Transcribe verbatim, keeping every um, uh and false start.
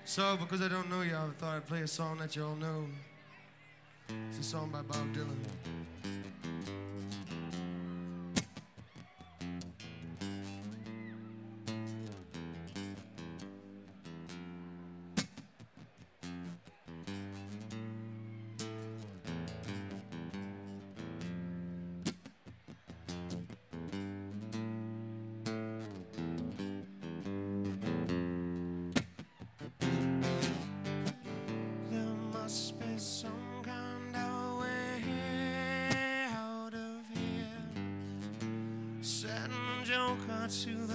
So, because I don't know you, I thought I'd play a song that you all know. It's a song by Bob Dylan. Must be some kind of way out of here. Setting a joke or two